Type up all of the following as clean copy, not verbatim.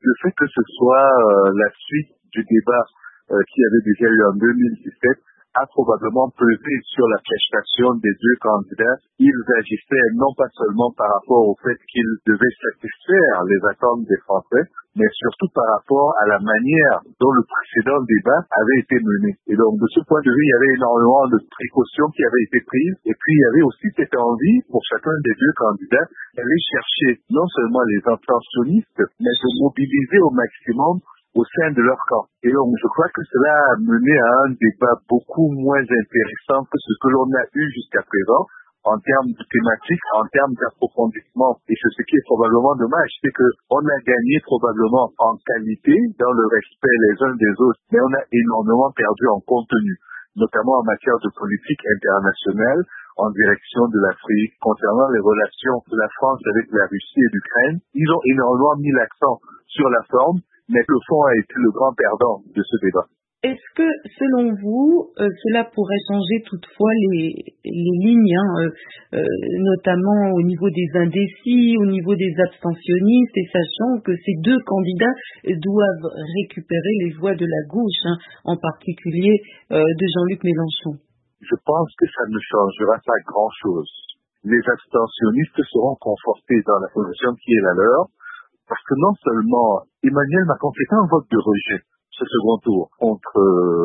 Le fait que ce soit la suite du débat qui avait déjà eu en 2017 a probablement pesé sur la prestation des deux candidats. Ils agissaient non pas seulement par rapport au fait qu'ils devaient satisfaire les attentes des Français, mais surtout par rapport à la manière dont le précédent débat avait été mené. Et donc, de ce point de vue, il y avait énormément de précautions qui avaient été prises. Et puis, il y avait aussi cette envie, pour chacun des deux candidats, d'aller chercher non seulement les abstentionnistes, mais de mobiliser au maximum au sein de leur camp. Et donc, je crois que cela a mené à un débat beaucoup moins intéressant que ce que l'on a eu jusqu'à présent, en termes de thématique, en termes d'approfondissement. Et c'est ce qui est probablement dommage, c'est qu'on a gagné probablement en qualité, dans le respect les uns des autres, mais on a énormément perdu en contenu, notamment en matière de politique internationale, en direction de l'Afrique, concernant les relations de la France avec la Russie et l'Ukraine. Ils ont énormément mis l'accent sur la forme, mais le fond a été le grand perdant de ce débat. Est-ce que, selon vous, cela pourrait changer toutefois les lignes, notamment au niveau des indécis, au niveau des abstentionnistes, et sachant que ces deux candidats doivent récupérer les voix de la gauche, en particulier de Jean-Luc Mélenchon? Je pense que ça ne changera pas grand-chose. Les abstentionnistes seront confortés dans la position qui est la leur, parce que non seulement Emmanuel Macron fait un vote de rejet ce second tour contre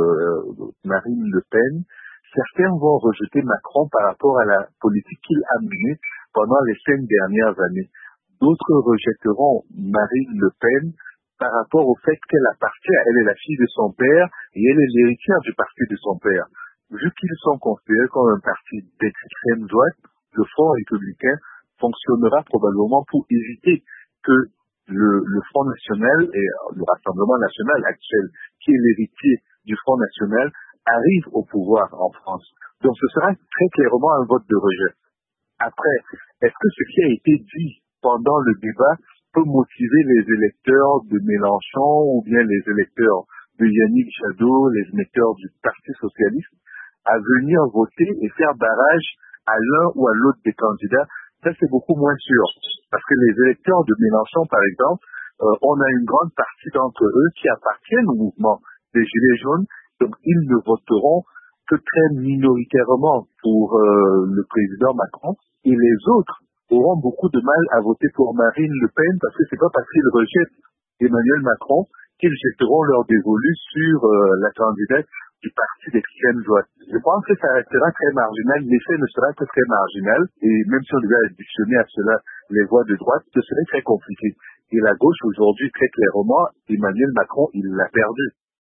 Marine Le Pen, certains vont rejeter Macron par rapport à la politique qu'il a menée pendant les 5 dernières années. D'autres rejetteront Marine Le Pen par rapport au fait qu'elle appartient, elle est la fille de son père et elle est l'héritière du parti de son père. Vu qu'ils sont considérés comme un parti d'extrême droite, le Front républicain fonctionnera probablement pour éviter que le Front National et le Rassemblement National actuel, qui est l'héritier du Front National, arrive au pouvoir en France. Donc ce sera très clairement un vote de rejet. Après, est-ce que ce qui a été dit pendant le débat peut motiver les électeurs de Mélenchon ou bien les électeurs de Yannick Jadot, les électeurs du Parti socialiste, à venir voter et faire barrage à l'un ou à l'autre des candidats? Ça, c'est beaucoup moins sûr. Parce que les électeurs de Mélenchon, par exemple, on a une grande partie d'entre eux qui appartiennent au mouvement des Gilets jaunes. Donc, ils ne voteront que très minoritairement pour le président Macron. Et les autres auront beaucoup de mal à voter pour Marine Le Pen parce que c'est pas parce qu'ils rejettent Emmanuel Macron qu'ils jetteront leur dévolu sur la candidate du parti d'extrême droite. Je pense que ça restera très marginal, l'effet ne sera que très marginal, et même si on devait additionner à cela les voix de droite, ce serait très compliqué. Et la gauche, aujourd'hui, très clairement, Emmanuel Macron, il l'a perdu.